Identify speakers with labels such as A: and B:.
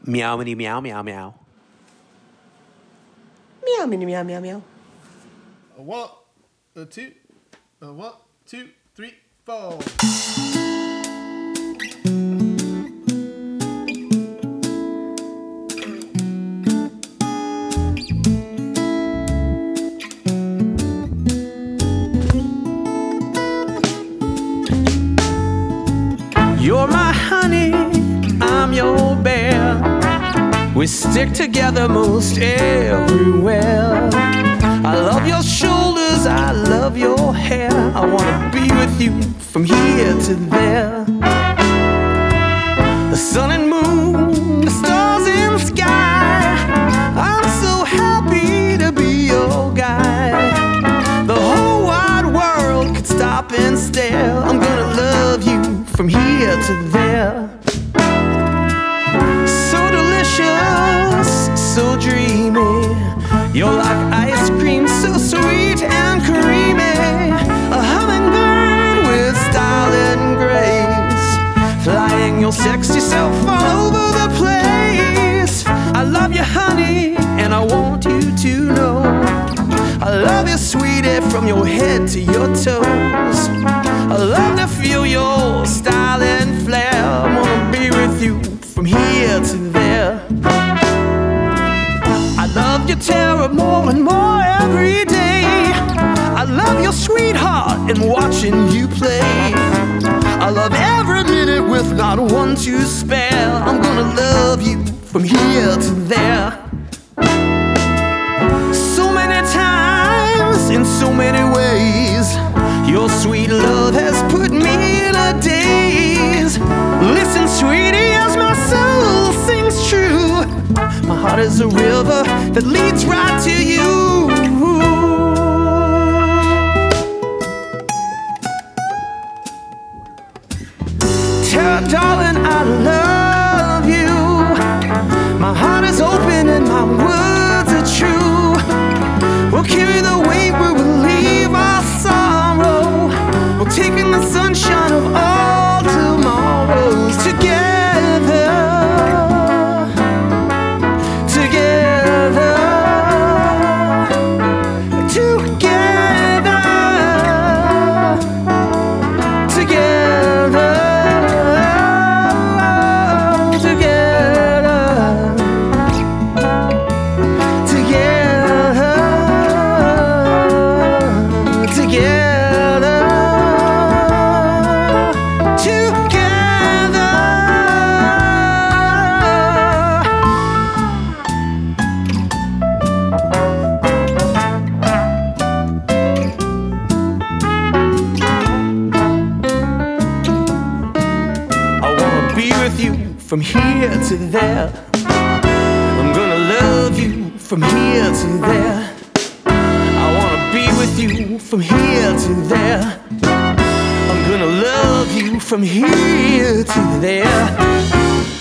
A: Meow, mini, meow, meow, meow.
B: Meow, mini, meow, meow, meow.
C: A one, a two, a 1, 2, 3, 4.
A: You're my honey, I'm your bear. We stick together most everywhere. I love your shoulders, I love your hair. I wanna be with you from here to there. The sun and moon, the stars in the sky. I'm so happy to be your guy. The whole wide world could stop and stare. I'm gonna love you from here to there. So delicious, so dreamy. You're like ice cream, so sweet and creamy. A hummingbird with style and grace, flying your sexy self all over the place. I love you, honey, and I want you to know I love you, sweetie, from your head to your toes. I love to feel your style and flair. I wanna be with you from here to there. I love your terror more and more every day. I love your sweetheart and watching you play. I love every minute with not one to spare. I'm gonna love you from here to there. So many times, in so many ways, your sweet love has put me in a daze. Listen, sweetie, as my soul sings true. My heart is a river that leads right to you. Tara, darling, I love you. My heart is open and my words are true. We'll carry the weight, we will leave our sorrow. We'll take in the sunshine of all tomorrows together. Together. Together. Together. From here to there, I'm gonna love you from here to there. I wanna be with you from here to there. I'm gonna love you from here to there.